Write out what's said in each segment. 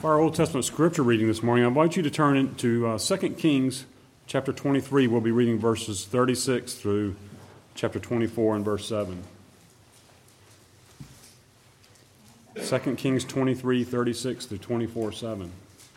For our Old Testament scripture reading this morning, I invite you to turn to 2 Kings chapter 23. We'll be reading verses 36 through chapter 24 and verse 7. 2 Kings 23, 36 through 24, 7.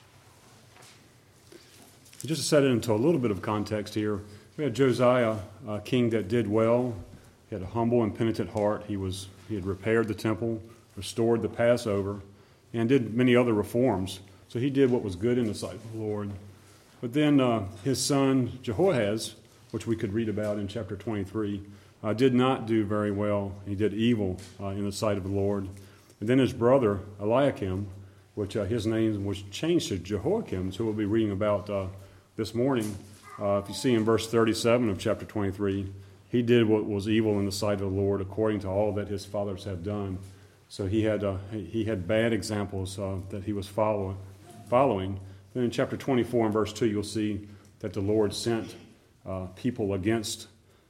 Just to set it into a little bit of context here, we had Josiah, a king that did well. He had a humble and penitent heart. He had repaired the temple, restored the Passover, and did many other reforms. So he did what was good in the sight of the Lord. But then his son Jehoahaz, which we could read about in chapter 23, did not do very well. He did evil in the sight of the Lord. And then his brother Eliakim, which his name was changed to Jehoiakim, so we'll be reading about this morning. If you see in verse 37 of chapter 23, he did what was evil in the sight of the Lord according to all that his fathers had done. So he had bad examples that he was following. Then in chapter 24 and verse 2, you'll see that the Lord sent people against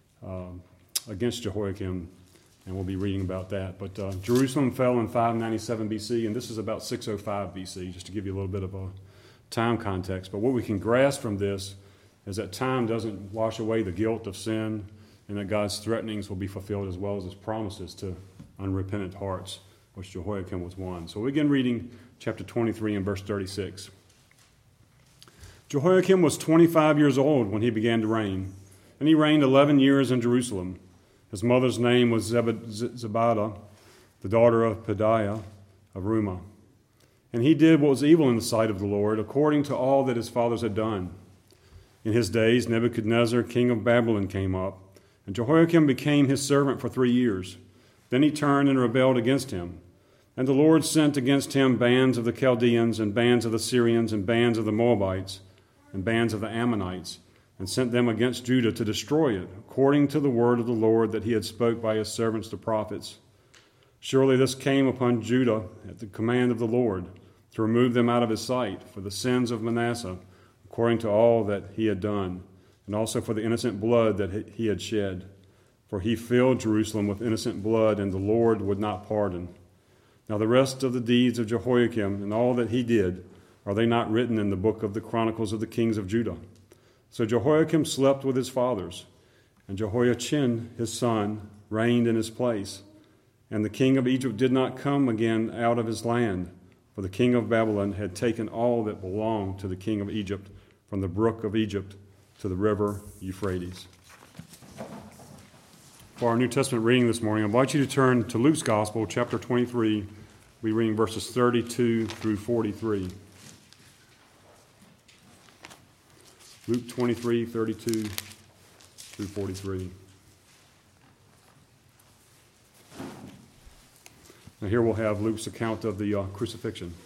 Jehoiakim, and we'll be reading about that. But Jerusalem fell in 597 BC, and this is about 605 BC, just to give you a little bit of a time context. But what we can grasp from this is that time doesn't wash away the guilt of sin, and that God's threatenings will be fulfilled as well as his promises to unrepentant hearts, which Jehoiakim was one. So we begin reading chapter 23 and verse 36. Jehoiakim was 25 years old when he began to reign, and he reigned 11 years in Jerusalem. His mother's name was Zebadah, the daughter of Pedaiah of Rumah. And he did what was evil in the sight of the Lord, according to all that his fathers had done. In his days, Nebuchadnezzar, king of Babylon, came up, and Jehoiakim became his servant for 3 years. Then he turned and rebelled against him. And the Lord sent against him bands of the Chaldeans, and bands of the Syrians, and bands of the Moabites, and bands of the Ammonites, and sent them against Judah to destroy it, according to the word of the Lord that he had spoke by his servants the prophets. Surely this came upon Judah at the command of the Lord, to remove them out of his sight for the sins of Manasseh, according to all that he had done, and also for the innocent blood that he had shed. For he filled Jerusalem with innocent blood, and the Lord would not pardon. Now the rest of the deeds of Jehoiakim and all that he did, are they not written in the book of the Chronicles of the kings of Judah? So Jehoiakim slept with his fathers, and Jehoiachin his son reigned in his place. And the king of Egypt did not come again out of his land, for the king of Babylon had taken all that belonged to the king of Egypt, from the brook of Egypt to the river Euphrates. For our New Testament reading this morning, I invite you to turn to Luke's Gospel, chapter 23. We'll be reading verses 32 through 43. Luke 23, 32 through 43. Now here we'll have Luke's account of the crucifixion.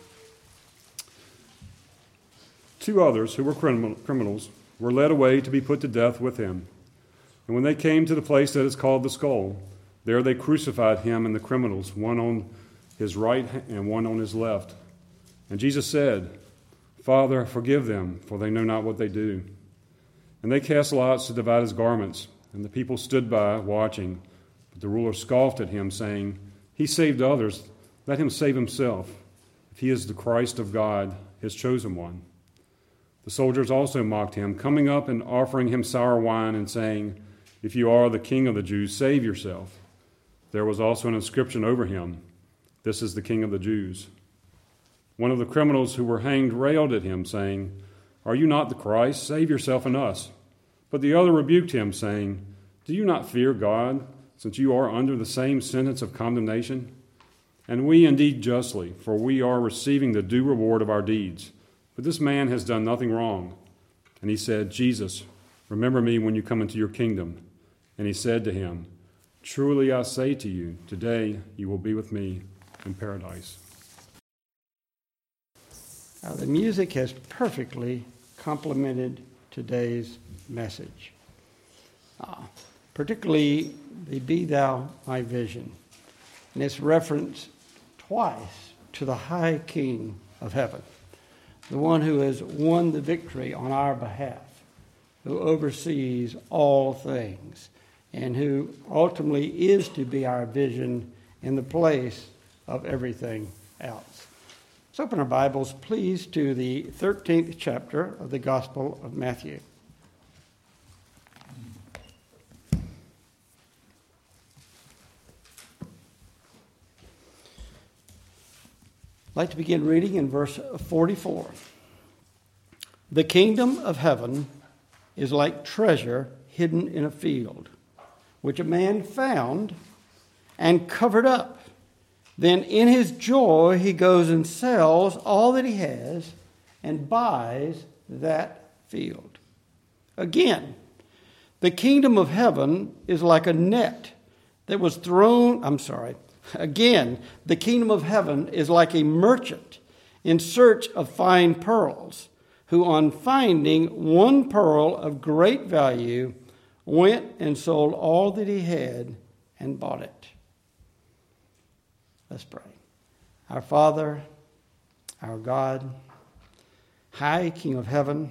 2 others, who were criminals, were led away to be put to death with him. And when they came to the place that is called the Skull, there they crucified him and the criminals, one on his right and one on his left. And Jesus said, Father, forgive them, for they know not what they do. And they cast lots to divide his garments, and the people stood by, watching. But the ruler scoffed at him, saying, He saved others, let him save himself, if he is the Christ of God, his chosen one. The soldiers also mocked him, coming up and offering him sour wine, and saying, If you are the king of the Jews, save yourself. There was also an inscription over him, This is the King of the Jews. One of the criminals who were hanged railed at him, saying, Are you not the Christ? Save yourself and us. But the other rebuked him, saying, Do you not fear God, since you are under the same sentence of condemnation? And we indeed justly, for we are receiving the due reward of our deeds. But this man has done nothing wrong. And he said, Jesus, remember me when you come into your kingdom. And he said to him, Truly I say to you, today you will be with me in paradise. Now, the music has perfectly complemented today's message, particularly the Be Thou My Vision. And it's referenced twice to the High King of Heaven, the one who has won the victory on our behalf, who oversees all things, and who ultimately is to be our vision in the place of everything else. Let's open our Bibles, please, to the 13th chapter of the Gospel of Matthew. I'd like to begin reading in verse 44. The kingdom of heaven is like treasure hidden in a field, which a man found and covered up. Then in his joy he goes and sells all that he has and buys that field. Again, the kingdom of heaven is like a net that was thrown, Again, the kingdom of heaven is like a merchant in search of fine pearls, who on finding one pearl of great value went and sold all that he had and bought it. Let's pray. Our Father, our God, high King of heaven,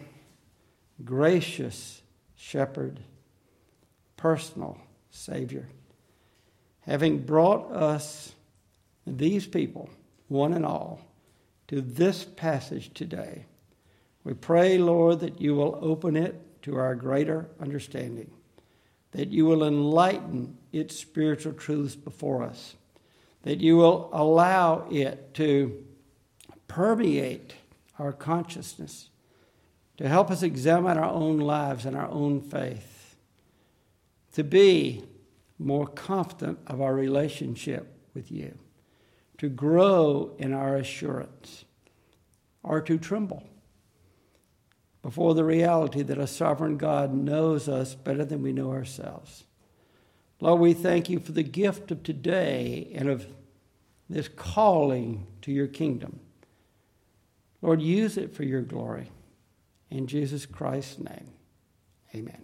gracious Shepherd, personal Savior, having brought us, these people, one and all, to this passage today, we pray, Lord, that you will open it to our greater understanding, that you will enlighten its spiritual truths before us, that you will allow it to permeate our consciousness, to help us examine our own lives and our own faith, to be more confident of our relationship with you, to grow in our assurance, or to tremble before the reality that a sovereign God knows us better than we know ourselves. Lord, we thank you for the gift of today and of this calling to your kingdom. Lord, use it for your glory. In Jesus Christ's name, amen.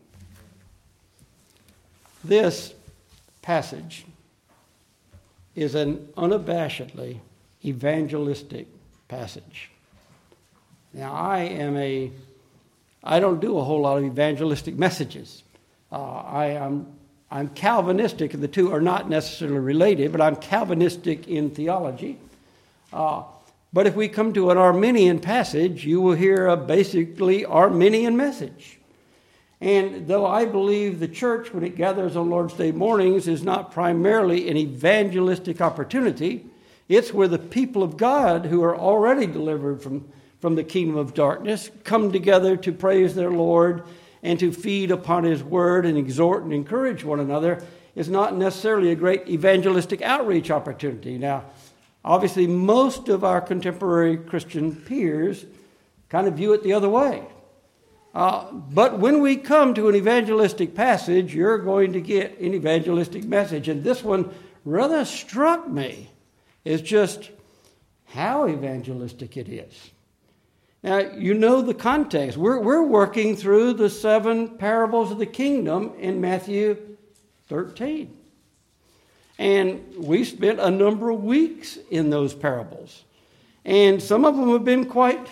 This passage is an unabashedly evangelistic passage. Now, I don't do a whole lot of evangelistic messages. I'm Calvinistic, and the two are not necessarily related, but I'm Calvinistic in theology. But if we come to an Arminian passage, you will hear a basically Arminian message. And though I believe the church, when it gathers on Lord's Day mornings, is not primarily an evangelistic opportunity, it's where the people of God who are already delivered from the kingdom of darkness come together to praise their Lord and to feed upon his word and exhort and encourage one another, is not necessarily a great evangelistic outreach opportunity. Now, obviously, most of our contemporary Christian peers kind of view it the other way. But when we come to an evangelistic passage, you're going to get an evangelistic message. And this one rather struck me as just how evangelistic it is. Now, you know the context. We're working through the 7 parables of the kingdom in Matthew 13. And we spent a number of weeks in those parables. And some of them have been quite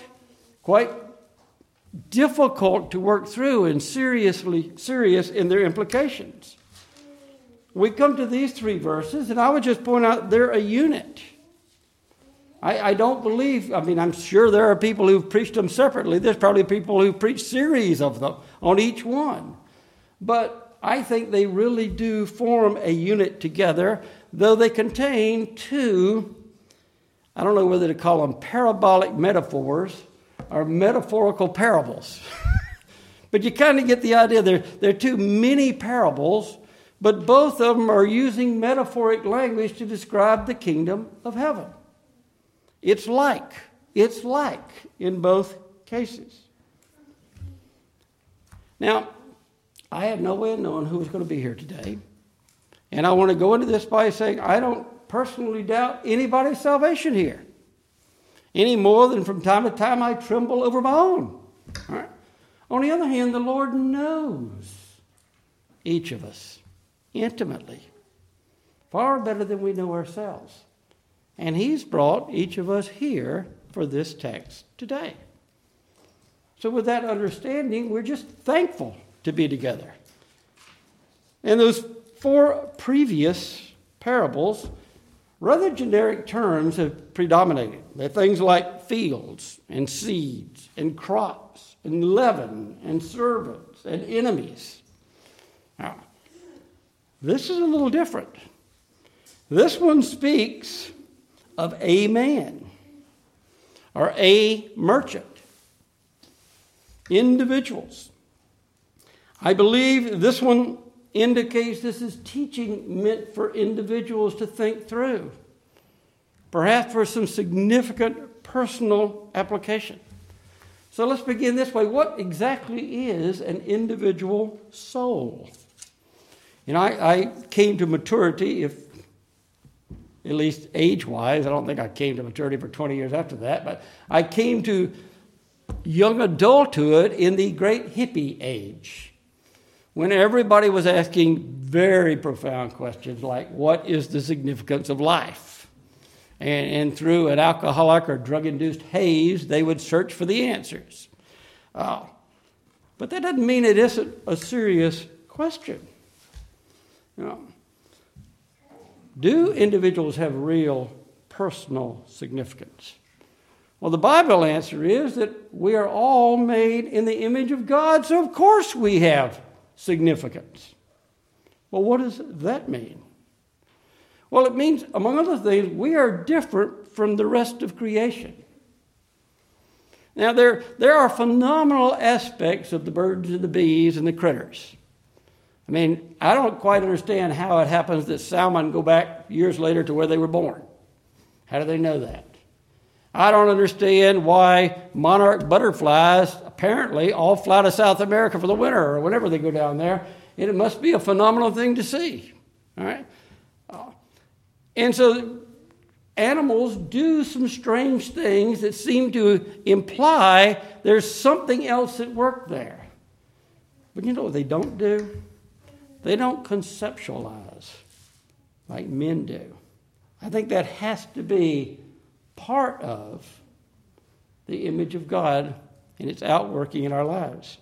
difficult to work through and serious in their implications. We come to these 3 verses, and I would just point out they're a unit. I don't believe, I'm sure there are people who've preached them separately. There's probably people who've preached series of them on each one. But I think they really do form a unit together, though they contain 2, I don't know whether to call them parabolic metaphors or metaphorical parables. But you kind of get the idea. They're 2 mini parables, but both of them are using metaphoric language to describe the kingdom of heaven. It's like in both cases. Now, I had no way of knowing who was going to be here today. And I want to go into this by saying I don't personally doubt anybody's salvation here, any more than from time to time I tremble over my own. All right? On the other hand, the Lord knows each of us intimately, far better than we know ourselves. And he's brought each of us here for this text today. So with that understanding, we're just thankful to be together. And those 4 previous parables Rather generic terms have predominated. They're things like fields and seeds and crops and leaven and servants and enemies. Now, this is a little different. This one speaks of a man or a merchant, individuals. I believe this one indicates this is teaching meant for individuals to think through, perhaps for some significant personal application. So let's begin this way. What exactly is an individual soul? And I came to maturity, if at least age-wise. I don't think I came to maturity for 20 years after that, but I came to young adulthood in the great hippie age, when everybody was asking very profound questions like, what is the significance of life? And through an alcoholic or drug-induced haze, they would search for the answers. But that doesn't mean it isn't a serious question. You know, do individuals have real personal significance? Well, the Bible answer is that we are all made in the image of God, so of course we have significance. Well, what does that mean? Well, it means, among other things, we are different from the rest of creation. Now, there are phenomenal aspects of the birds and the bees and the critters. I mean, I don't quite understand how it happens that salmon go back years later to where they were born. How do they know that? I don't understand why monarch butterflies apparently all fly to South America for the winter or whenever they go down there. And it must be a phenomenal thing to see. All right? And so animals do some strange things that seem to imply there's something else at work there. But you know what they don't do? They don't conceptualize like men do. I think that has to be part of the image of God and its outworking in our lives.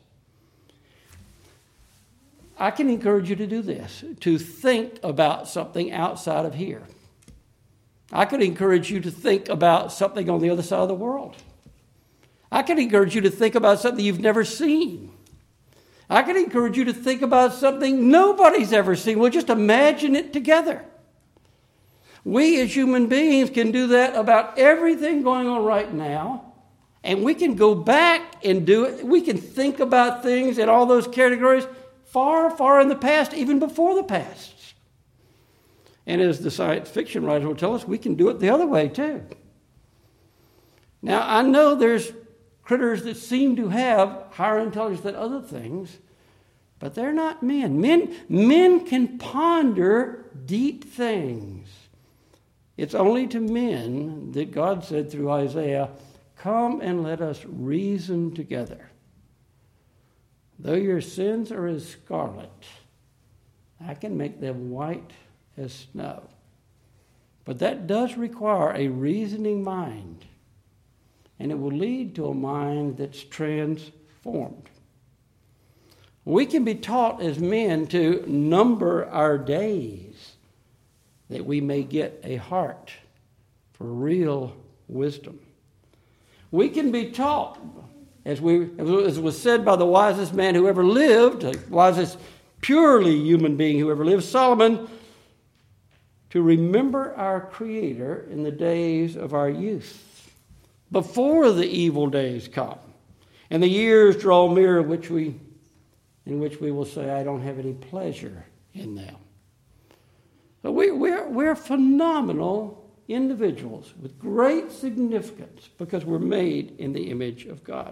I can encourage you to do this, to think about something outside of here. I could encourage you to think about something on the other side of the world. I could encourage you to think about something you've never seen. I could encourage you to think about something nobody's ever seen. Well, just imagine it together. We as human beings can do that about everything going on right now, and we can go back and do it. We can think about things in all those categories far, far in the past, even before the past. And as the science fiction writers will tell us, we can do it the other way too. Now, I know there's critters that seem to have higher intelligence than other things, but they're not men. Men can ponder deep things. It's only to men that God said through Isaiah, "Come and let us reason together. Though your sins are as scarlet, I can make them white as snow." But that does require a reasoning mind, and it will lead to a mind that's transformed. We can be taught as men to number our days, that we may get a heart for real wisdom. We can be taught, as was said by the wisest man who ever lived, the wisest purely human being who ever lived, Solomon, to remember our Creator in the days of our youth, before the evil days come, and the years draw near in which we will say, "I don't have any pleasure in them." So we're phenomenal individuals with great significance because we're made in the image of God.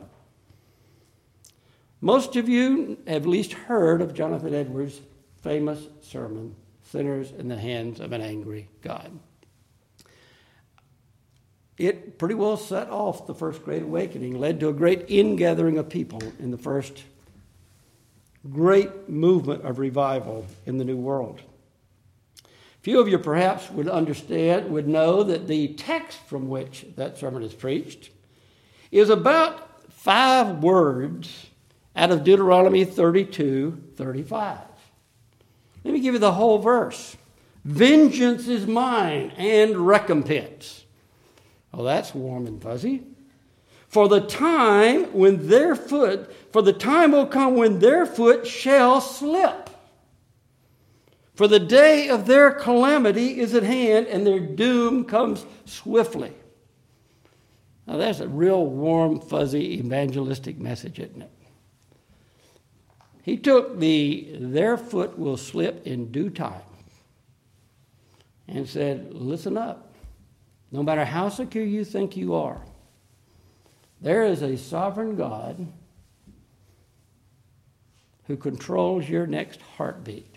Most of you have at least heard of Jonathan Edwards' famous sermon, "Sinners in the Hands of an Angry God." It pretty well set off the First Great Awakening, led to a great ingathering of people in the first great movement of revival in the New World. Few of you perhaps would know that the text from which that sermon is preached is about 5 words out of Deuteronomy 32:35. Let me give you the whole verse. Vengeance is mine and recompense. Oh, that's warm and fuzzy. For the time will come when their foot shall slip. For the day of their calamity is at hand, and their doom comes swiftly. Now, that's a real warm, fuzzy, evangelistic message, isn't it? He took their foot will slip in due time and said, listen up. No matter how secure you think you are, there is a sovereign God who controls your next heartbeat.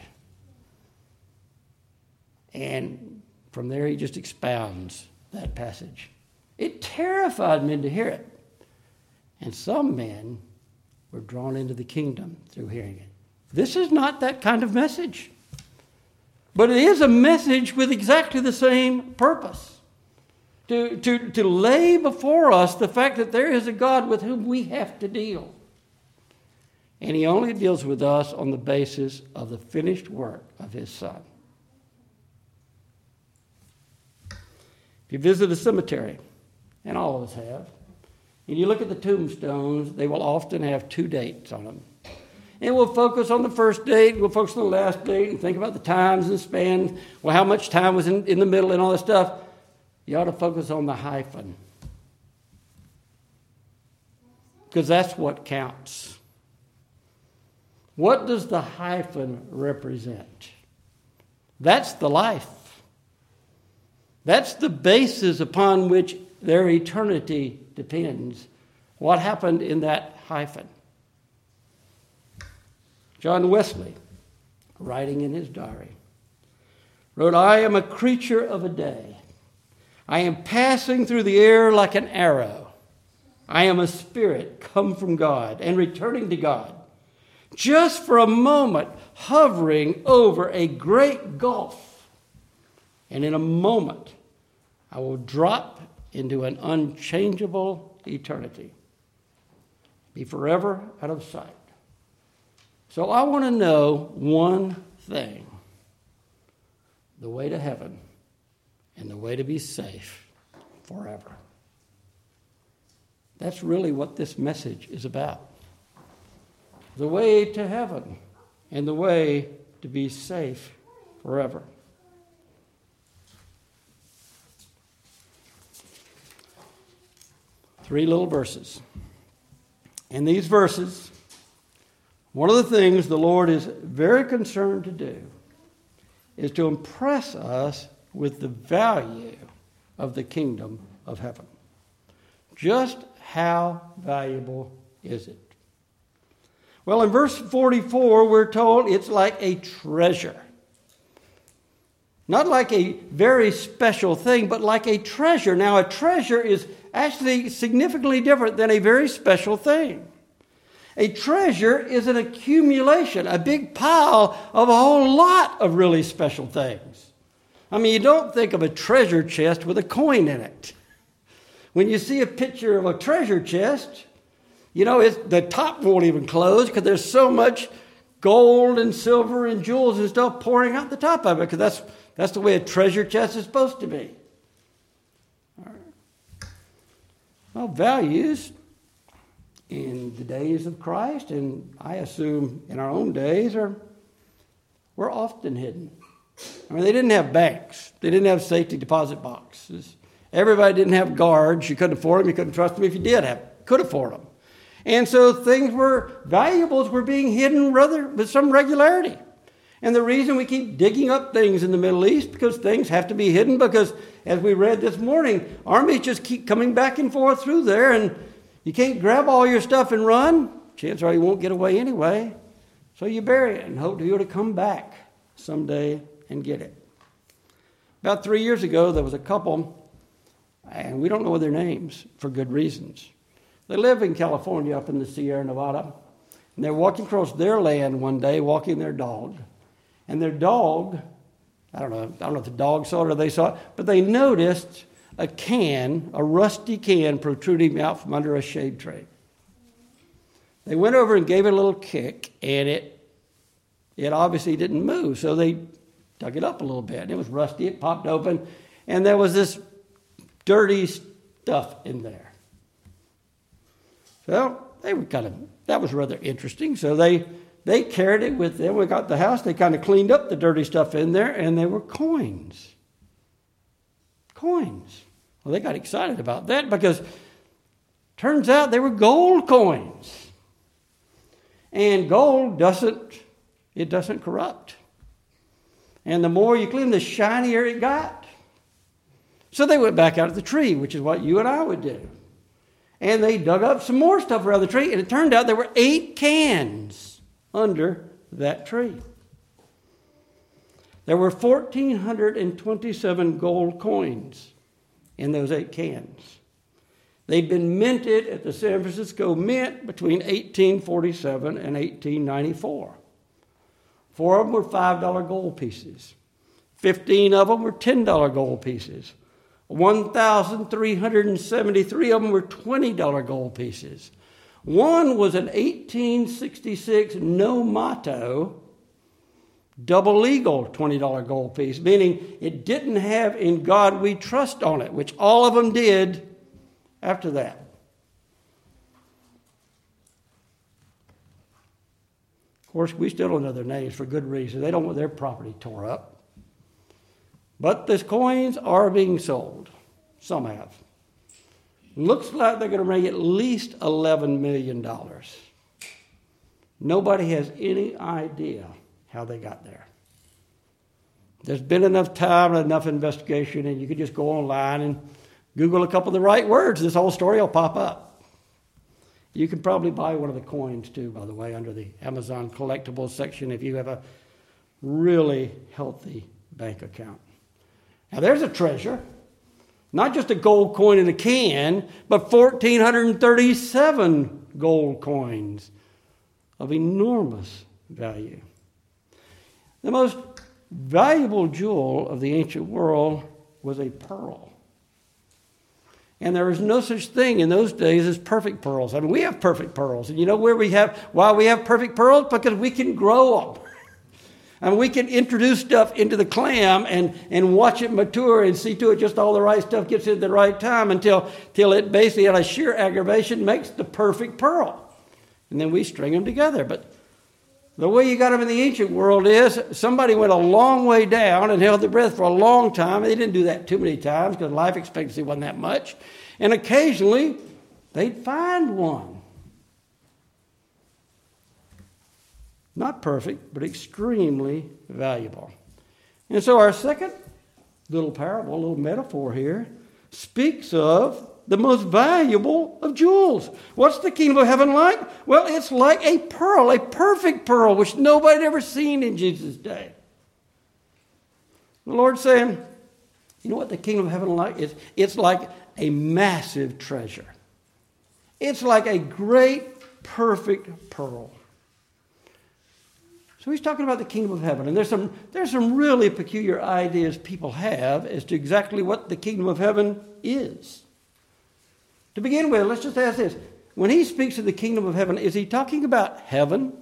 And from there he just expounds that passage. It terrified men to hear it. And some men were drawn into the kingdom through hearing it. This is not that kind of message. But it is a message with exactly the same purpose. To lay before us the fact that there is a God with whom we have to deal. And he only deals with us on the basis of the finished work of his Son. If you visit a cemetery, and all of us have, and you look at the tombstones, they will often have 2 dates on them. And we'll focus on the first date, we'll focus on the last date, and think about the times and spans, well, how much time was in the middle and all that stuff. You ought to focus on the hyphen. Because that's what counts. What does the hyphen represent? That's the life. That's the basis upon which their eternity depends. What happened in that hyphen? John Wesley, writing in his diary, wrote, I am a creature of a day. I am passing through the air like an arrow. I am a spirit come from God and returning to God. Just for a moment, hovering over a great gulf. And in a moment, I will drop into an unchangeable eternity. Be forever out of sight. So I want to know one thing. The way to heaven and the way to be safe forever. That's really what this message is about. The way to heaven and the way to be safe forever. Three little verses. In these verses, one of the things the Lord is very concerned to do is to impress us with the value of the kingdom of heaven. Just how valuable is it? Well, in verse 44, we're told it's like a treasure. Not like a very special thing, but like a treasure. Now, a treasure is actually significantly different than a very special thing. A treasure is an accumulation, a big pile of a whole lot of really special things. I mean, you don't think of a treasure chest with a coin in it. When you see a picture of a treasure chest, you know, the top won't even close because there's so much gold and silver and jewels and stuff pouring out the top of it, because that's the way a treasure chest is supposed to be. All right. Well, values in the days of Christ, and I assume in our own days, were often hidden. I mean, they didn't have banks. They didn't have safety deposit boxes. Everybody didn't have guards. You couldn't afford them. You couldn't trust them if you could afford them. And so valuables were being hidden rather with some regularity. And the reason we keep digging up things in the Middle East, because things have to be hidden, because as we read this morning, armies just keep coming back and forth through there, and you can't grab all your stuff and run. Chances are you won't get away anyway. So you bury it and hope to be able to come back someday and get it. About 3 years ago, there was a couple, and we don't know their names for good reasons. They live in California up in the Sierra Nevada. And they're walking across their land one day, walking their dog. And their dog, I don't know if the dog saw it or they saw it, but they noticed a rusty can protruding out from under a shade tree. They went over and gave it a little kick, and it obviously didn't move. So they dug it up a little bit. It was rusty. It popped open, and there was this dirty stuff in there. So they were that was rather interesting. So they carried it with them. We got the house. They kind of cleaned up the dirty stuff in there, and they were coins. Coins. Well, they got excited about that because turns out they were gold coins. And gold doesn't corrupt. And the more you clean, the shinier it got. So they went back out of the tree, which is what you and I would do. And they dug up some more stuff around the tree, and it turned out there were 8 cans under that tree. There were 1,427 gold coins in those 8 cans. They'd been minted at the San Francisco Mint between 1847 and 1894. 4 of them were $5 gold pieces. 15 of them were $10 gold pieces. 1,373 of them were $20 gold pieces. One was an 1866 no motto double legal $20 gold piece, meaning it didn't have "In God We Trust" on it, which all of them did after that. Of course, we still don't know their names for good reason. They don't want their property tore up. But these coins are being sold. Some have. Looks like they're going to make at least $11 million. Nobody has any idea how they got there. There's been enough time and enough investigation, and you can just go online and Google a couple of the right words. This whole story will pop up. You can probably buy one of the coins too, by the way, under the Amazon collectibles section if you have a really healthy bank account. Now there's a treasure. Not just a gold coin in a can, but 1,437 gold coins of enormous value. The most valuable jewel of the ancient world was a pearl. And there was no such thing in those days as perfect pearls. I mean, we have perfect pearls. And you know why we have perfect pearls? Because we can grow them. And we can introduce stuff into the clam and watch it mature and see to it just all the right stuff gets in at the right time until it basically, out of sheer aggravation, makes the perfect pearl. And then we string them together. But the way you got them in the ancient world is somebody went a long way down and held their breath for a long time. They didn't do that too many times because life expectancy wasn't that much. And occasionally, they'd find one. Not perfect, but extremely valuable. And so our second little parable, little metaphor here, speaks of the most valuable of jewels. What's the kingdom of heaven like? Well, it's like a pearl, a perfect pearl, which nobody had ever seen in Jesus' day. The Lord's saying, you know what the kingdom of heaven is? It's like a massive treasure. It's like a great, perfect pearl. So he's talking about the kingdom of heaven. And there's some really peculiar ideas people have as to exactly what the kingdom of heaven is. To begin with, let's just ask this. When he speaks of the kingdom of heaven, is he talking about heaven?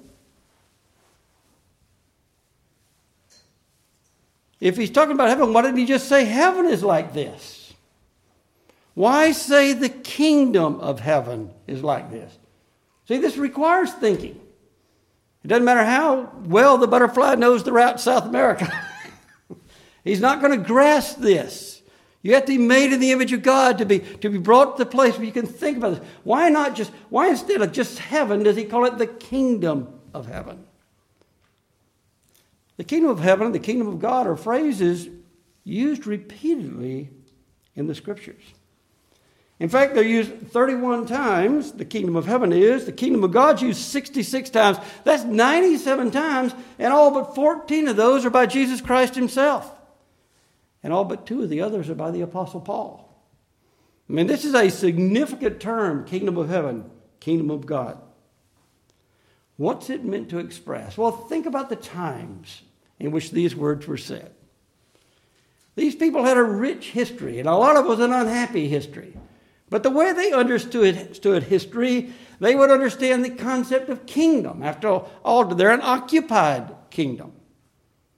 If he's talking about heaven, why didn't he just say heaven is like this? Why say the kingdom of heaven is like this? See, this requires thinking. It doesn't matter how well the butterfly knows the route to South America. He's not going to grasp this. You have to be made in the image of God to be brought to the place where you can think about this. Why instead of just heaven, does he call it the kingdom of heaven? The kingdom of heaven and the kingdom of God are phrases used repeatedly in the scriptures. In fact, they're used 31 times, the kingdom of heaven is. The kingdom of God's used 66 times. That's 97 times, and all but 14 of those are by Jesus Christ himself. And all but 2 of the others are by the Apostle Paul. I mean, this is a significant term, kingdom of heaven, kingdom of God. What's it meant to express? Well, think about the times in which these words were said. These people had a rich history, and a lot of it was an unhappy history. But the way they understood history, they would understand the concept of kingdom. After all, they're an occupied kingdom.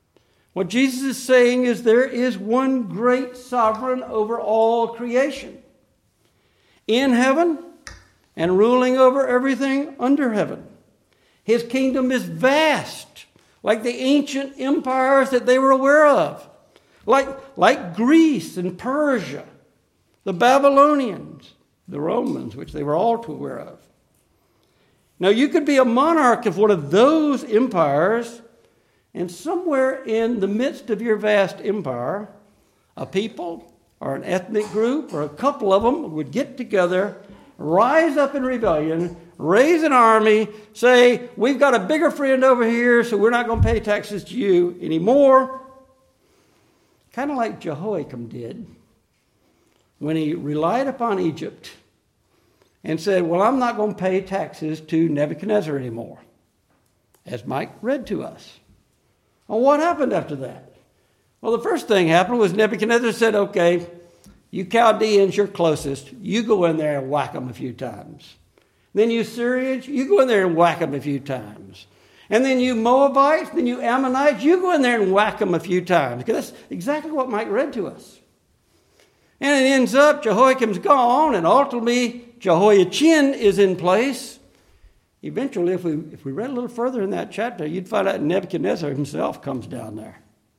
What Jesus is saying is there is one great sovereign over all creation, in heaven and ruling over everything under heaven. His kingdom is vast, like the ancient empires that they were aware of, like Greece and Persia, the Babylonians, the Romans, which they were all too aware of. Now, you could be a monarch of one of those empires, and somewhere in the midst of your vast empire, a people or an ethnic group or a couple of them would get together, rise up in rebellion, raise an army, say, we've got a bigger friend over here, so we're not going to pay taxes to you anymore. Kind of like Jehoiakim did when he relied upon Egypt and said, well, I'm not going to pay taxes to Nebuchadnezzar anymore, as Mike read to us. Well, what happened after that? Well, the first thing happened was Nebuchadnezzar said, okay, you Chaldeans, you're closest. You go in there and whack them a few times. Then you Syrians, you go in there and whack them a few times. And then you Moabites, then you Ammonites, you go in there and whack them a few times. Because that's exactly what Mike read to us. And it ends up, Jehoiakim's gone, and ultimately Jehoiachin is in place. Eventually, if we read a little further in that chapter, you'd find out Nebuchadnezzar himself comes down there.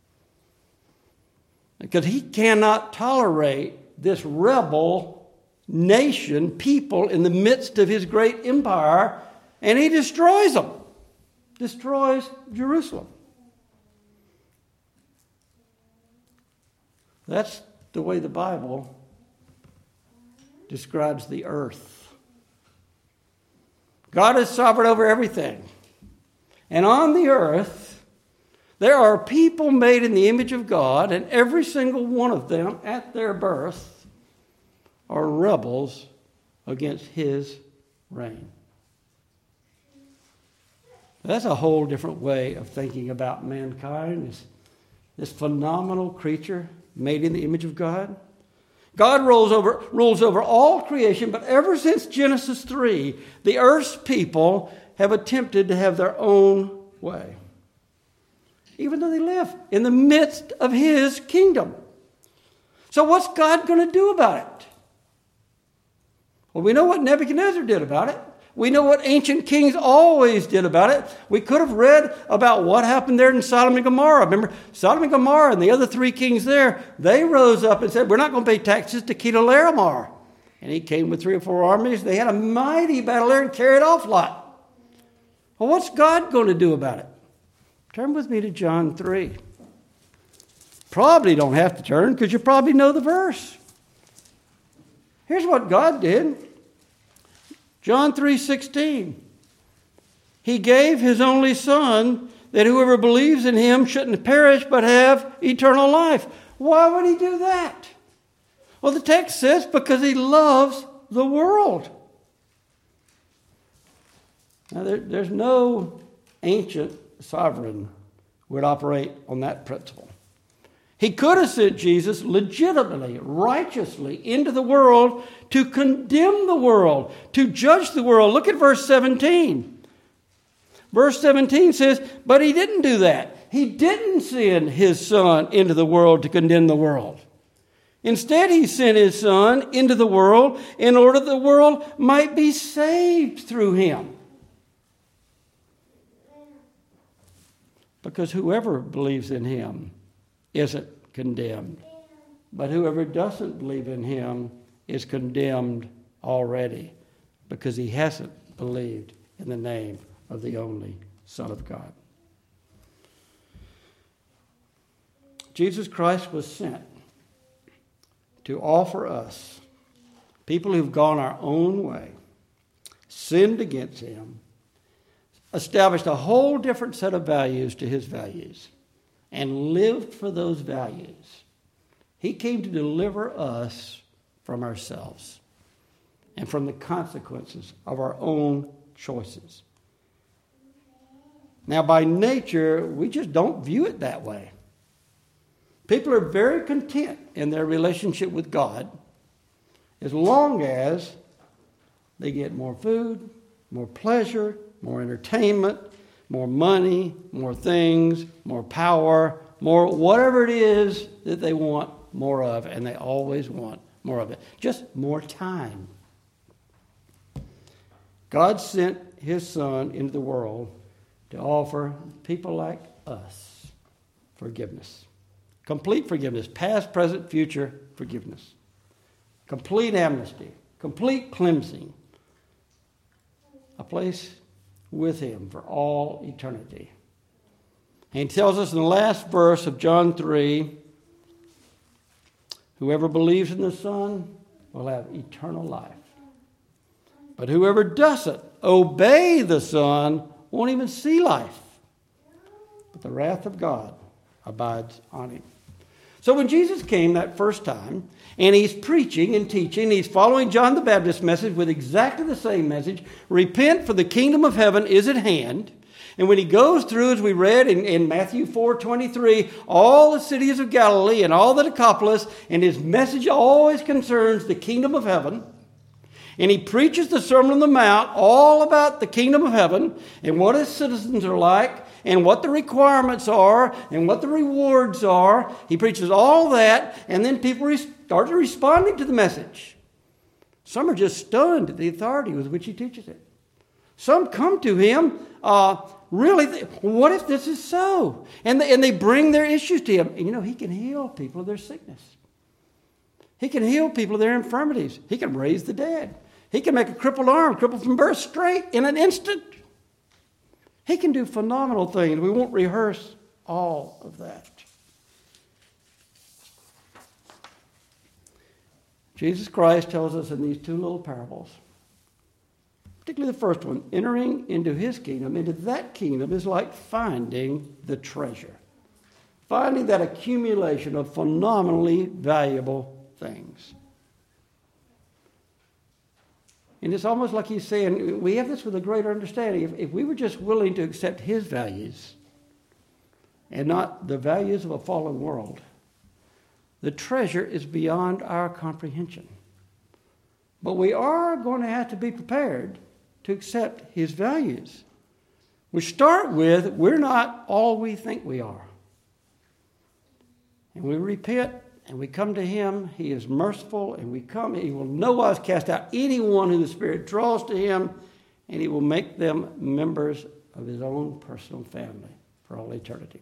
Because he cannot tolerate this rebel nation, people in the midst of his great empire, and he destroys them. Destroys Jerusalem. That's the way the Bible describes the earth. God is sovereign over everything. And on the earth, there are people made in the image of God, and every single one of them at their birth are rebels against his reign. That's a whole different way of thinking about mankind, this phenomenal creature made in the image of God. God rules over all creation, but ever since Genesis 3, the earth's people have attempted to have their own way, even though they live in the midst of his kingdom. So what's God going to do about it? Well, we know what Nebuchadnezzar did about it. We know what ancient kings always did about it. We could have read about what happened there in Sodom and Gomorrah. Remember, Sodom and Gomorrah and the other three kings there, they rose up and said, we're not going to pay taxes to Chedorlaomer. And he came with 3 or 4 armies. They had a mighty battle there and carried off Lot. Well, what's God going to do about it? Turn with me to John 3. Probably don't have to turn because you probably know the verse. Here's what God did. John 3:16. He gave his only Son that whoever believes in him shouldn't perish but have eternal life. Why would he do that? Well, the text says because he loves the world. Now, there's no ancient sovereign would operate on that principle. He could have sent Jesus legitimately, righteously into the world to condemn the world, to judge the world. Look at verse 17. Verse 17 says, but he didn't do that. He didn't send his Son into the world to condemn the world. Instead, he sent his Son into the world in order that the world might be saved through him. Because whoever believes in him isn't condemned. But whoever doesn't believe in him is condemned already because he hasn't believed in the name of the only Son of God. Jesus Christ was sent to offer us, people who've gone our own way, sinned against him, established a whole different set of values to his values, and lived for those values. He came to deliver us from ourselves and from the consequences of our own choices. Now, by nature, we just don't view it that way. People are very content in their relationship with God as long as they get more food, more pleasure, more entertainment, more money, more things, more power, more whatever it is that they want more of, and they always want more of it. Just more time. God sent his Son into the world to offer people like us forgiveness. Complete forgiveness. Past, present, future forgiveness. Complete amnesty. Complete cleansing. A place with him for all eternity. And he tells us in the last verse of John 3, whoever believes in the Son will have eternal life. But whoever doesn't obey the Son won't even see life. But the wrath of God abides on him. So when Jesus came that first time, and he's preaching and teaching, he's following John the Baptist's message with exactly the same message, repent for the kingdom of heaven is at hand. And when he goes through, as we read in Matthew 4:23, all the cities of Galilee and all the Decapolis, and his message always concerns the kingdom of heaven. And he preaches the Sermon on the Mount all about the kingdom of heaven and what his citizens are like and what the requirements are and what the rewards are. He preaches all that, and then people start responding to the message. Some are just stunned at the authority with which he teaches it. Some come to him, really, what if this is so? And they bring their issues to him. And he can heal people of their sickness. He can heal people of their infirmities. He can raise the dead. He can make a crippled arm, crippled from birth, straight in an instant. He can do phenomenal things. We won't rehearse all of that. Jesus Christ tells us in these two little parables, particularly the first one, entering into his kingdom, into that kingdom is like finding the treasure. Finding that accumulation of phenomenally valuable things. And it's almost like he's saying, we have this with a greater understanding. If we were just willing to accept his values and not the values of a fallen world, the treasure is beyond our comprehension. But we are going to have to be prepared to accept his values. We start with, we're not all we think we are. And we repent and we come to him. He is merciful, and we come. He will no wise cast out anyone who the Spirit draws to him, and he will make them members of his own personal family for all eternity.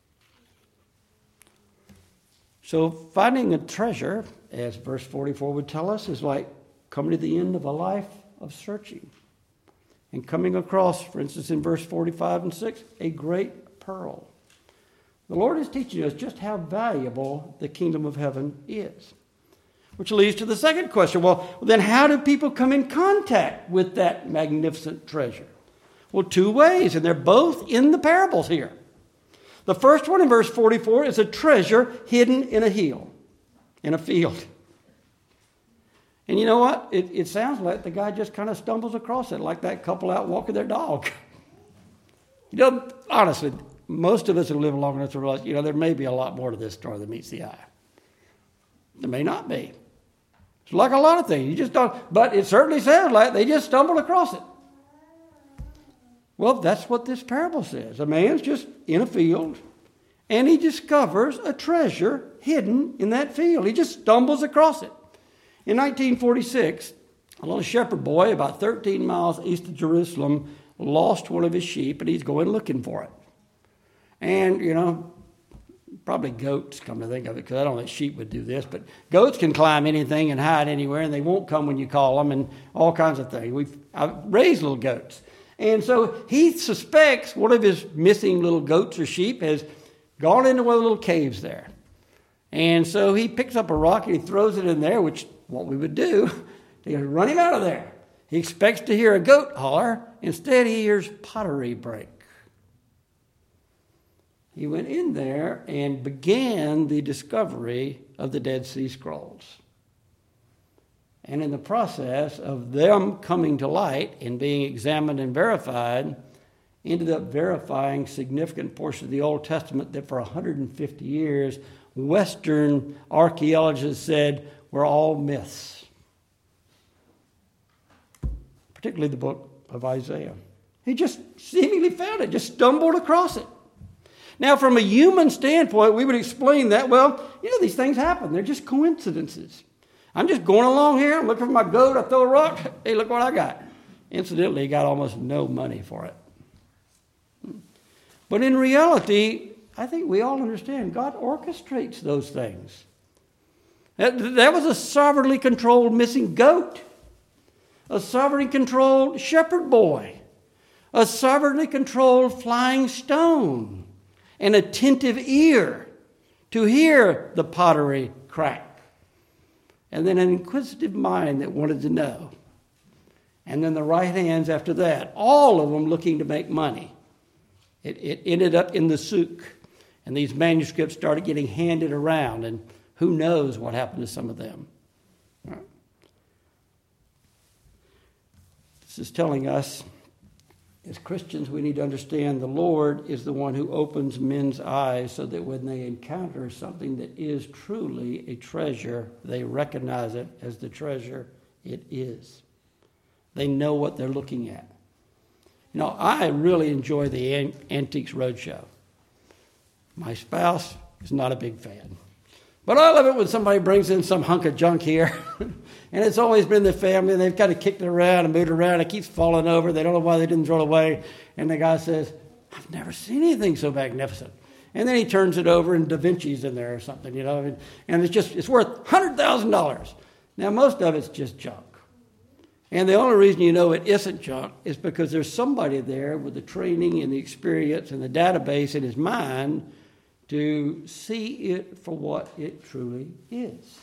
So finding a treasure, as verse 44 would tell us, is like coming to the end of a life of searching and coming across, for instance, in verse 45 and 6, a great pearl. The Lord is teaching us just how valuable the kingdom of heaven is. Which leads to the second question. Well, then how do people come in contact with that magnificent treasure? Well, two ways, and they're both in the parables here. The first one in verse 44 is a treasure hidden in a hill, in a field. And you know what? It sounds like the guy just kind of stumbles across it, like that couple out walking their dog. Honestly, most of us who live long enough to realize, there may be a lot more to this story than meets the eye. There may not be. It's like a lot of things. You just don't, but it certainly sounds like they just stumbled across it. Well, that's what this parable says. A man's just in a field, and he discovers a treasure hidden in that field. He just stumbles across it. In 1946, a little shepherd boy about 13 miles east of Jerusalem lost one of his sheep, and he's going looking for it. And, probably goats, come to think of it, because I don't think sheep would do this, but goats can climb anything and hide anywhere, and they won't come when you call them, and all kinds of things. I've raised little goats. And so he suspects one of his missing little goats or sheep has gone into one of the little caves there. And so he picks up a rock and he throws it in there, which what we would do, to run him out of there. He expects to hear a goat holler. Instead, he hears pottery break. He went in there and began the discovery of the Dead Sea Scrolls. And in the process of them coming to light and being examined and verified, ended up verifying significant portions of the Old Testament that for 150 years, Western archaeologists said were all myths. Particularly the book of Isaiah. He just seemingly found it, just stumbled across it. Now, from a human standpoint, we would explain that, well, these things happen. They're just coincidences. I'm just going along here, I'm looking for my goat, I throw a rock, hey, look what I got. Incidentally, he got almost no money for it. But in reality, I think we all understand God orchestrates those things. That was a sovereignly controlled missing goat, a sovereignly controlled shepherd boy, a sovereignly controlled flying stone, an attentive ear to hear the pottery crack, and then an inquisitive mind that wanted to know, and then the right hands after that, all of them looking to make money. It ended up in the souk, and these manuscripts started getting handed around, and who knows what happened to some of them. This is telling us, as Christians, we need to understand the Lord is the one who opens men's eyes so that when they encounter something that is truly a treasure, they recognize it as the treasure it is. They know what they're looking at. I really enjoy the Antiques Roadshow. My spouse is not a big fan. But I love it when somebody brings in some hunk of junk here. And it's always been the family, and they've kind of kicked it around and moved it around. It keeps falling over. They don't know why they didn't throw it away. And the guy says, I've never seen anything so magnificent. And then he turns it over, and Da Vinci's in there or something, and it's worth $100,000. Now, most of it's just junk. And the only reason you know it isn't junk is because there's somebody there with the training and the experience and the database in his mind to see it for what it truly is.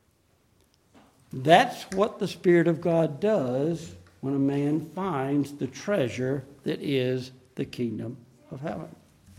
That's what the Spirit of God does when a man finds the treasure that is the kingdom of heaven.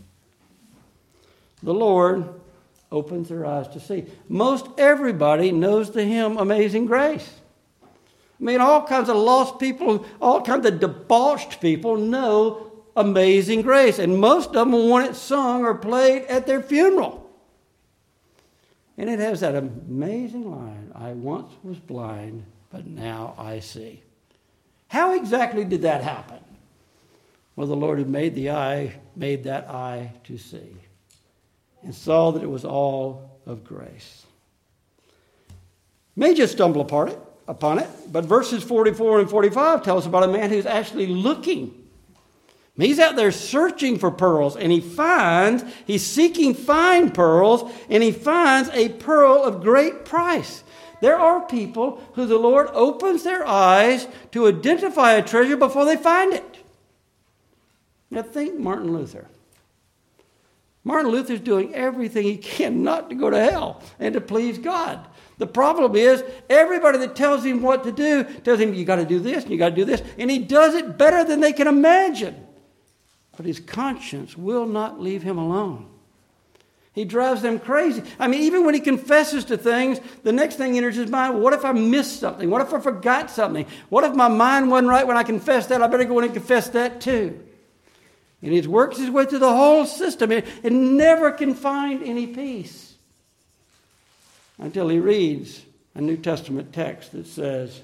The Lord opens their eyes to see. Most everybody knows the hymn Amazing Grace. All kinds of lost people, all kinds of debauched people know Amazing Grace. And most of them want it sung or played at their funeral. And it has that amazing line, I once was blind, but now I see. How exactly did that happen? Well, the Lord who made the eye, made that eye to see, and saw that it was all of grace. May just stumble upon it, but verses 44 and 45 tell us about a man who's actually looking. He's out there searching for pearls, and he's seeking fine pearls, and he finds a pearl of great price. There are people who the Lord opens their eyes to identify a treasure before they find it. Now think Martin Luther. Martin Luther's doing everything he can not to go to hell and to please God. The problem is everybody that tells him what to do tells him you got to do this and you got to do this, and he does it better than they can imagine. But his conscience will not leave him alone. He drives them crazy. Even when he confesses to things, the next thing enters his mind, what if I missed something? What if I forgot something? What if my mind wasn't right when I confessed that? I better go in and confess that too. And he works his way through the whole system and never can find any peace until he reads a New Testament text that says,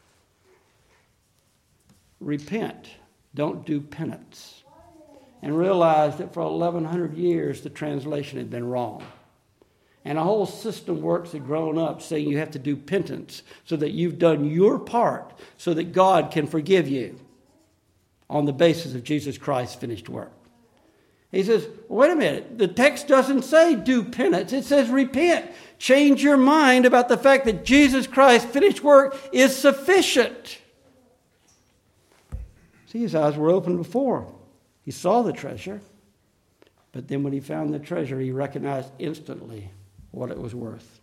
repent, don't do penance. And realized that for 1,100 years the translation had been wrong. And a whole system works had grown up saying you have to do penance so that you've done your part so that God can forgive you on the basis of Jesus Christ's finished work. He says, wait a minute, the text doesn't say do penance, it says repent. Change your mind about the fact that Jesus Christ's finished work is sufficient. See, his eyes were open before. He saw the treasure, but then when he found the treasure, he recognized instantly what it was worth.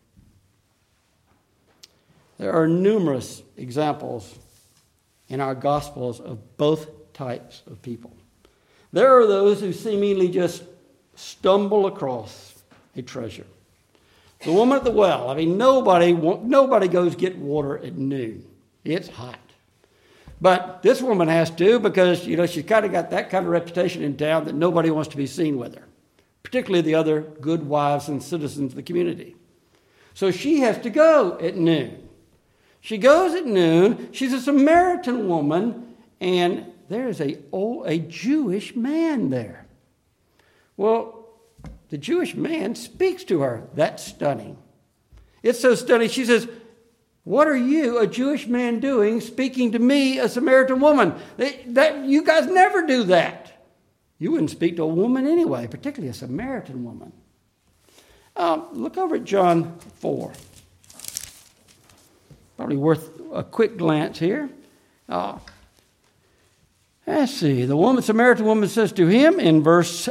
There are numerous examples in our Gospels of both types of people. There are those who seemingly just stumble across a treasure. The woman at the well, nobody goes get water at noon. It's hot. But this woman has to because, she's kind of got that kind of reputation in town that nobody wants to be seen with her, particularly the other good wives and citizens of the community. So she has to go at noon. She goes at noon. She's a Samaritan woman, and there's a Jewish man there. Well, the Jewish man speaks to her. That's stunning. It's so stunning. She says, what are you, a Jewish man, doing speaking to me, a Samaritan woman? You guys never do that. You wouldn't speak to a woman anyway, particularly a Samaritan woman. Look over at John 4. Probably worth a quick glance here. Let's see. The Samaritan woman says to him in verse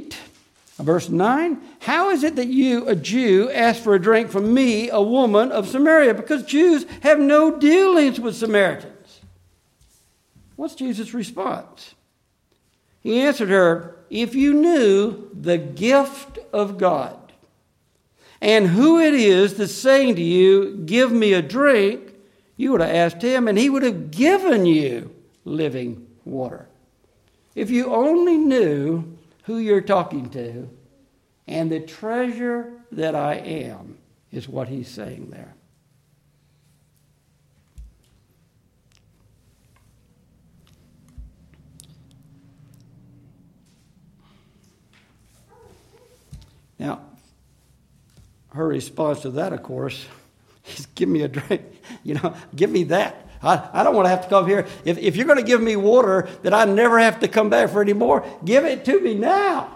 9, how is it that you, a Jew, ask for a drink from me, a woman of Samaria? Because Jews have no dealings with Samaritans. What's Jesus' response? He answered her, if you knew the gift of God and who it is that's saying to you, give me a drink, you would have asked him and he would have given you living water. If you only knew who you're talking to, and the treasure that I am, is what he's saying there. Now, her response to that, of course, is give me a drink. Give me that. I don't want to have to come here. If you're going to give me water that I never have to come back for anymore, give it to me now.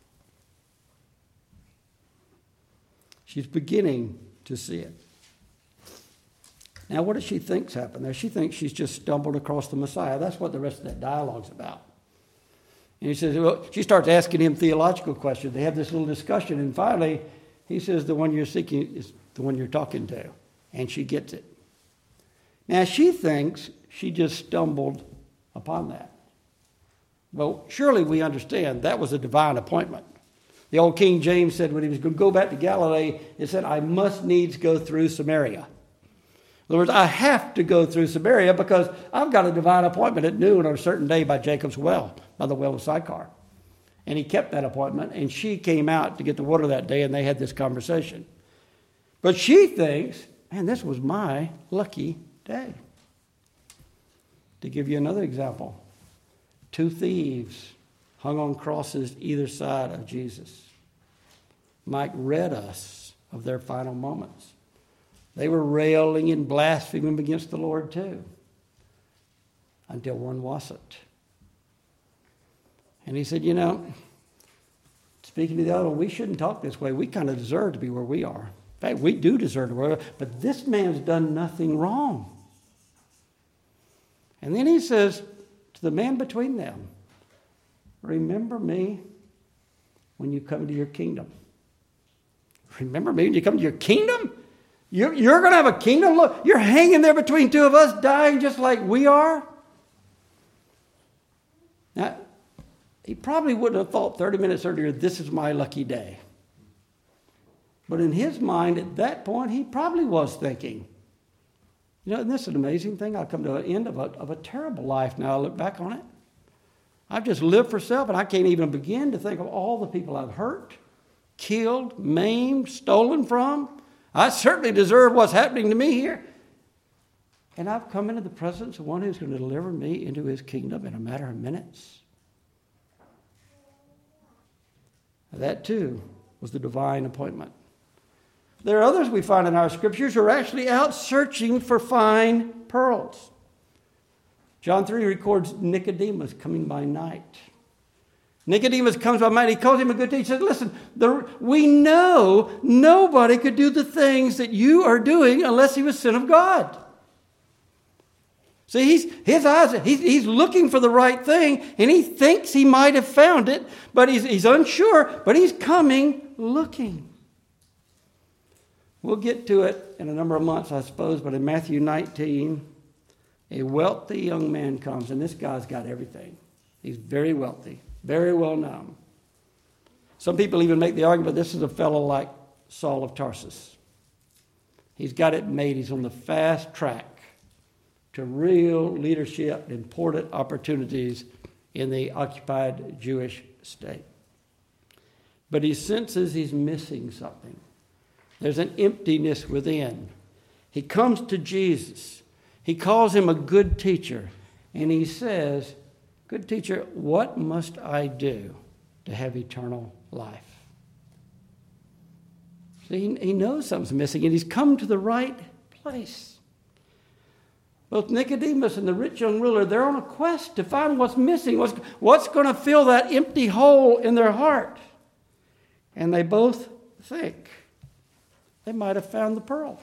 She's beginning to see it. Now, what does she think's happened there? She thinks she's just stumbled across the Messiah. That's what the rest of that dialogue's about. And he says, well, she starts asking him theological questions. They have this little discussion, and finally, he says, the one you're seeking is the one you're talking to. And she gets it. Now, she thinks she just stumbled upon that. Well, surely we understand that was a divine appointment. The old King James said when he was going to go back to Galilee, it said, I must needs go through Samaria. In other words, I have to go through Samaria because I've got a divine appointment at noon on a certain day by Jacob's well, by the well of Sychar. And he kept that appointment, and she came out to get the water that day, and they had this conversation. But she thinks, man, this was my lucky day. To give you another example, 2 thieves hung on crosses either side of Jesus. Mike read us of their final moments. They were railing and blaspheming against the Lord too, until one wasn't. And he said, speaking to the other one, we shouldn't talk this way. We kind of deserve to be where we are. In fact, we do deserve to be where we are, but this man's done nothing wrong. And then he says to the man between them, remember me when you come to your kingdom. Remember me when you come to your kingdom? You're going to have a kingdom? Look, you're hanging there between two of us, dying just like we are. Now, he probably wouldn't have thought 30 minutes earlier, this is my lucky day. But in his mind at that point, he probably was thinking, isn't this an amazing thing? I've come to the end of a terrible life now. I look back on it. I've just lived for self, and I can't even begin to think of all the people I've hurt, killed, maimed, stolen from. I certainly deserve what's happening to me here. And I've come into the presence of one who's going to deliver me into his kingdom in a matter of minutes. That, too, was the divine appointment. There are others we find in our scriptures who are actually out searching for fine pearls. John 3 records Nicodemus coming by night. Nicodemus comes by night. He calls him a good teacher. He says, listen, we know nobody could do the things that you are doing unless he was sent of God. See, he's looking for the right thing, and he thinks he might have found it, but he's unsure, but he's coming looking. We'll get to it in a number of months, I suppose, but in Matthew 19, a wealthy young man comes, and this guy's got everything. He's very wealthy, very well known. Some people even make the argument this is a fellow like Saul of Tarsus. He's got it made. He's on the fast track to real leadership, important opportunities in the occupied Jewish state. But he senses he's missing something. There's an emptiness within. He comes to Jesus. He calls him a good teacher. And he says, good teacher, what must I do to have eternal life? See, he knows something's missing, and he's come to the right place. Both Nicodemus and the rich young ruler, they're on a quest to find what's missing, what's going to fill that empty hole in their heart. And they both think they might have found the pearl.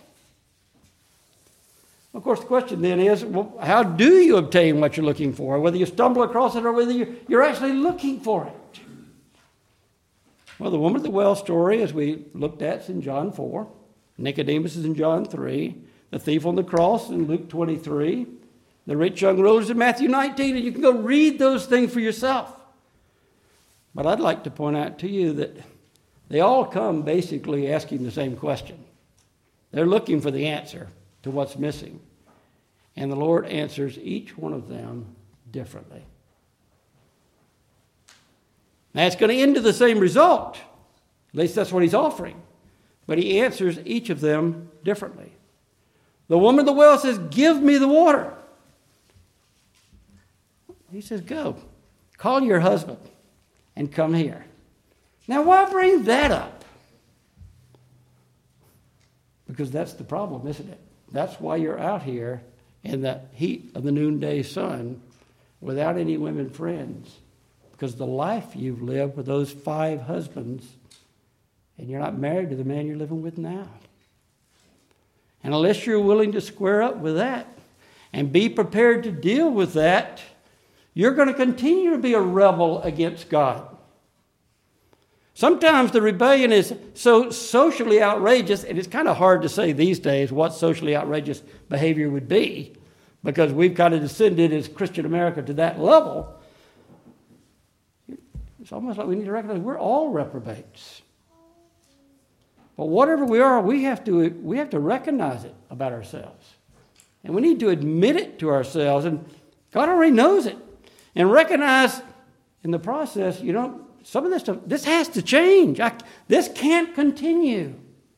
Of course, the question then is, well, how do you obtain what you're looking for? Whether you stumble across it or whether you're actually looking for it. Well, the woman at the well story, as we looked at, is in John 4. Nicodemus is in John 3. The thief on the cross in Luke 23. The rich young ruler is in Matthew 19. And you can go read those things for yourself. But I'd like to point out to you that they all come basically asking the same question. They're looking for the answer to what's missing. And the Lord answers each one of them differently. Now, it's going to end to the same result. At least that's what he's offering. But he answers each of them differently. The woman at the well says, "Give me the water." He says, "Go, call your husband and come here." Now, why bring that up? Because that's the problem, isn't it? That's why you're out here in the heat of the noonday sun without any women friends. Because the life you've lived with those 5 husbands, and you're not married to the man you're living with now. And unless you're willing to square up with that and be prepared to deal with that, you're going to continue to be a rebel against God. Sometimes the rebellion is so socially outrageous, and it's kind of hard to say these days what socially outrageous behavior would be, because we've kind of descended as Christian America to that level. It's almost like we need to recognize we're all reprobates. But whatever we are, we have to recognize it about ourselves. And we need to admit it to ourselves, and God already knows it. And recognize in the process, some of this stuff, this has to change. This can't continue.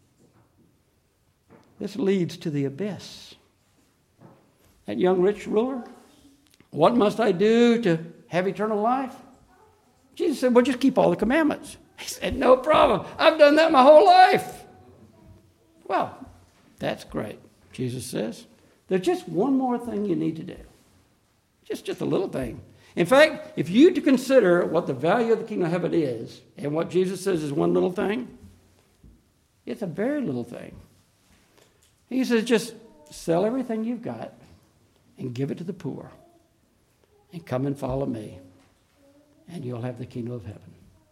This leads to the abyss. That young rich ruler, what must I do to have eternal life? Jesus said, well, just keep all the commandments. He said, no problem. I've done that my whole life. Well, that's great, Jesus says. There's just one more thing you need to do. Just a little thing. In fact, if you to consider what the value of the kingdom of heaven is, and what Jesus says is one little thing, it's a very little thing. He says, just sell everything you've got and give it to the poor, and come and follow me, and you'll have the kingdom of heaven.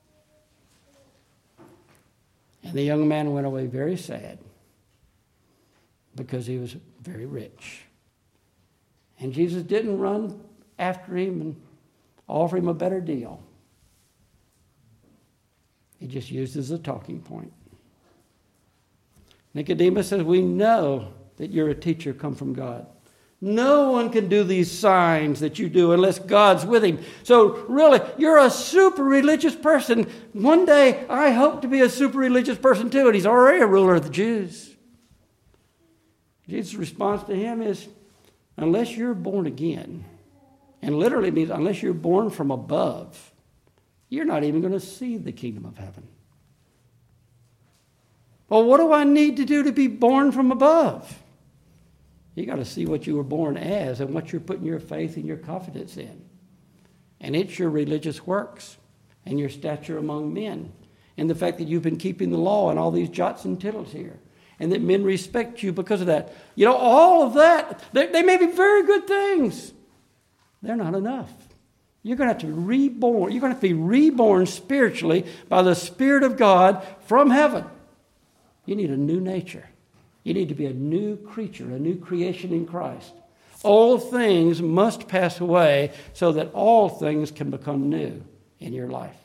And the young man went away very sad because he was very rich. And Jesus didn't run after him and offer him a better deal. He just used it as a talking point. Nicodemus says, we know that you're a teacher come from God. No one can do these signs that you do unless God's with him. So really, you're a super religious person. One day, I hope to be a super religious person too. And he's already a ruler of the Jews. Jesus' response to him is, unless you're born again, and literally means unless you're born from above, you're not even going to see the kingdom of heaven. Well, what do I need to do to be born from above? You got to see what you were born as and what you're putting your faith and your confidence in. And it's your religious works and your stature among men and the fact that you've been keeping the law and all these jots and tittles here and that men respect you because of that. All of that, they may be very good things. They're not enough. You're going to have to be reborn. You're going to have to be reborn spiritually by the Spirit of God from heaven. You need a new nature. You need to be a new creature, a new creation in Christ. All things must pass away so that all things can become new in your life.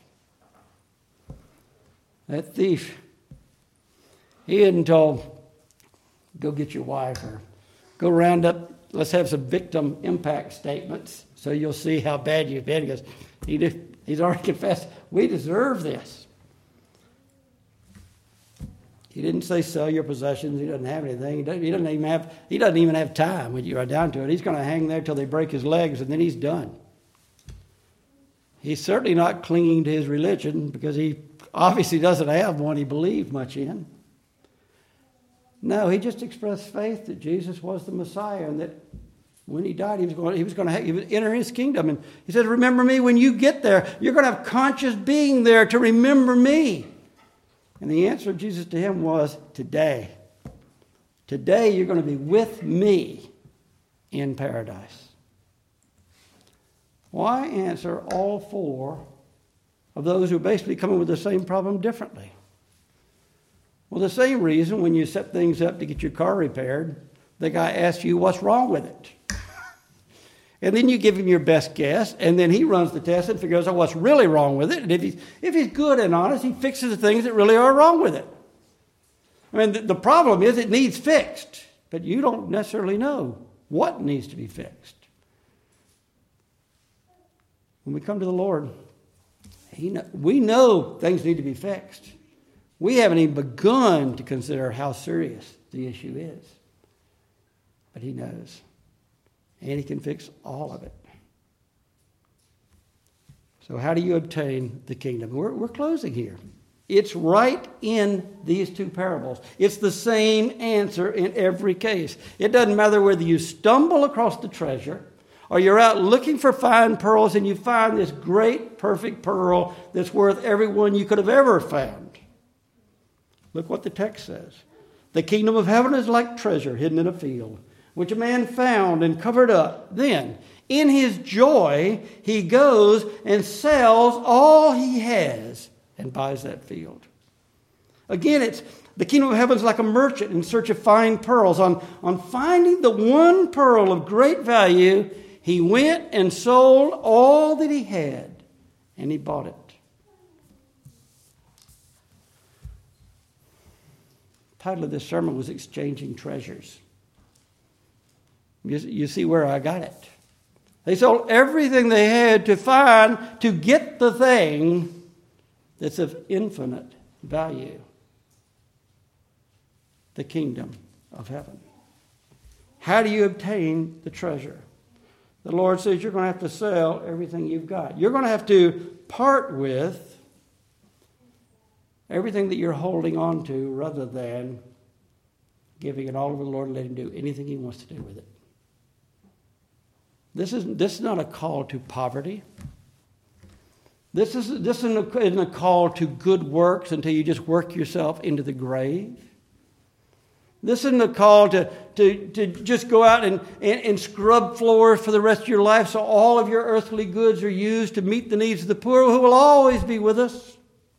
That thief, he isn't told, go get your wife or go round up, let's have some victim impact statements so you'll see how bad you've been. Because he's already confessed, we deserve this. He didn't say sell your possessions. He doesn't have anything. He doesn't even have time when you are down to it. He's going to hang there till they break his legs, and then he's done. He's certainly not clinging to his religion because he obviously doesn't have one he believed much in. No, he just expressed faith that Jesus was the Messiah and that when he died, he was going to enter his kingdom. And he said, remember me when you get there. You're going to have conscious being there to remember me. And the answer of Jesus to him was, today. Today you're going to be with me in paradise. Why answer all four of those who are basically coming with the same problem differently? Well, the same reason when you set things up to get your car repaired, the guy asks you what's wrong with it. And then you give him your best guess, and then he runs the test and figures out what's really wrong with it. And if he's good and honest, he fixes the things that really are wrong with it. I mean, the problem is it needs fixed, but you don't necessarily know what needs to be fixed. When we come to the Lord, we know things need to be fixed. We haven't even begun to consider how serious the issue is. But he knows. And he can fix all of it. So how do you obtain the kingdom? We're closing here. It's right in these two parables. It's the same answer in every case. It doesn't matter whether you stumble across the treasure or you're out looking for fine pearls and you find this great, perfect pearl that's worth every one you could have ever found. Look what the text says. The kingdom of heaven is like treasure hidden in a field, which a man found and covered up. Then, in his joy, he goes and sells all he has and buys that field. Again, it's the kingdom of heaven is like a merchant in search of fine pearls. On finding the one pearl of great value, he went and sold all that he had, and he bought it. The title of this sermon was Exchanging Treasures. You see where I got it. They sold everything they had to get the thing that's of infinite value. The kingdom of heaven. How do you obtain the treasure? The Lord says you're going to have to sell everything you've got. You're going to have to part with everything that you're holding on to rather than giving it all over the Lord and letting him do anything he wants to do with it. This is not a call to poverty. This isn't a call to good works until you just work yourself into the grave. This isn't a call to just go out and scrub floors for the rest of your life so all of your earthly goods are used to meet the needs of the poor who will always be with us.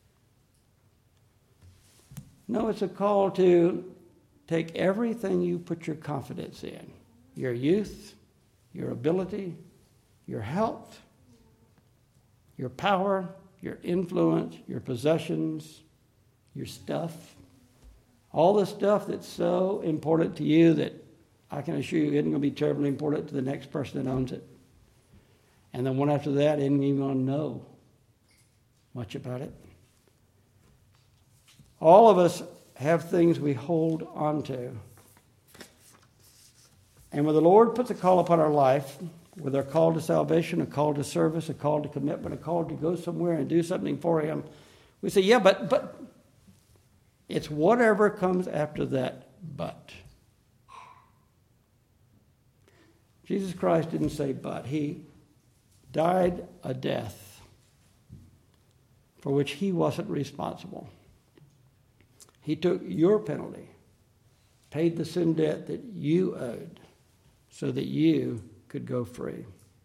No, it's a call to take everything you put your confidence in, your youth, your ability, your health, your power, your influence, your possessions, your stuff, all the stuff that's so important to you that I can assure you isn't going to be terribly important to the next person that owns it. And the one after that isn't even going to know much about it. All of us have things we hold on to. And when the Lord puts a call upon our life, whether a call to salvation, a call to service, a call to commitment, a call to go somewhere and do something for him, we say, yeah, but it's whatever comes after that but. Jesus Christ didn't say but. He died a death for which he wasn't responsible. He took your penalty, paid the sin debt that you owed, so that you could go free.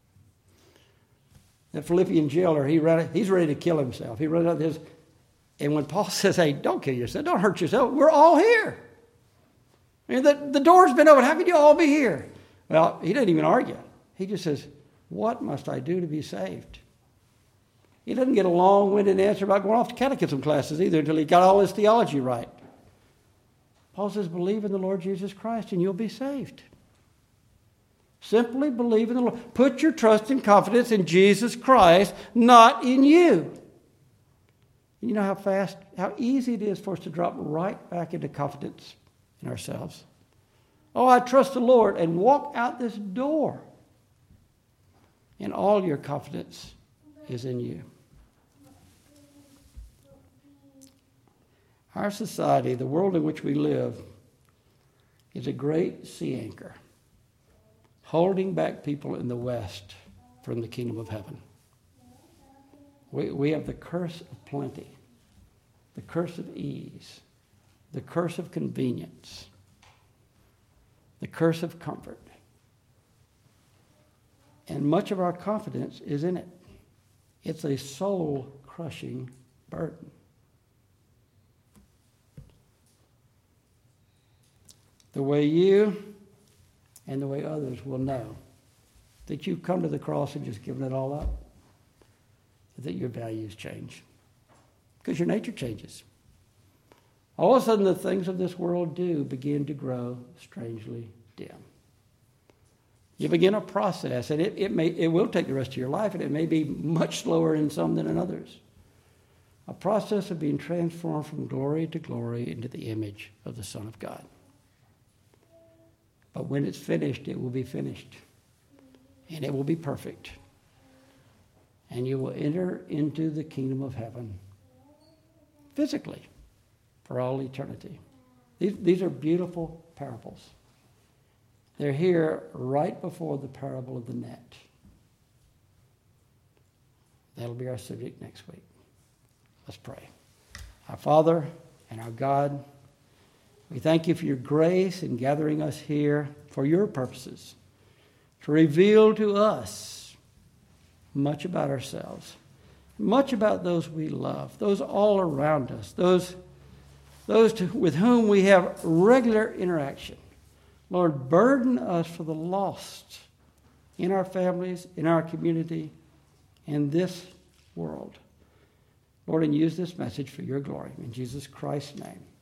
The Philippian jailer, he's ready to kill himself. He runs out this, and when Paul says, hey, don't kill yourself, don't hurt yourself, we're all here. I mean, the door's been open. How could you all be here? Well, he doesn't even argue. He just says, what must I do to be saved? He doesn't get a long-winded answer about going off to catechism classes either until he got all his theology right. Paul says, believe in the Lord Jesus Christ and you'll be saved. Simply believe in the Lord. Put your trust and confidence in Jesus Christ, not in you. And you know how easy it is for us to drop right back into confidence in ourselves. Oh, I trust the Lord, and walk out this door. And all your confidence is in you. Our society, the world in which we live, is a great sea anchor holding back people in the West from the kingdom of heaven. We have the curse of plenty, the curse of ease, the curse of convenience, the curse of comfort. And much of our confidence is in it. It's a soul-crushing burden. The way you and the way others will know that you've come to the cross and just given it all up, that your values change. Because your nature changes. All of a sudden, the things of this world do begin to grow strangely dim. You begin a process, and it will take the rest of your life, and it may be much slower in some than in others. A process of being transformed from glory to glory into the image of the Son of God. But when it's finished, it will be finished. And it will be perfect. And you will enter into the kingdom of heaven physically for all eternity. These are beautiful parables. They're here right before the parable of the net. That'll be our subject next week. Let's pray. Our Father and our God, we thank you for your grace in gathering us here for your purposes, to reveal to us much about ourselves, much about those we love, those all around us, those with whom we have regular interaction. Lord, burden us for the lost in our families, in our community, in this world. Lord, and use this message for your glory. In Jesus Christ's name.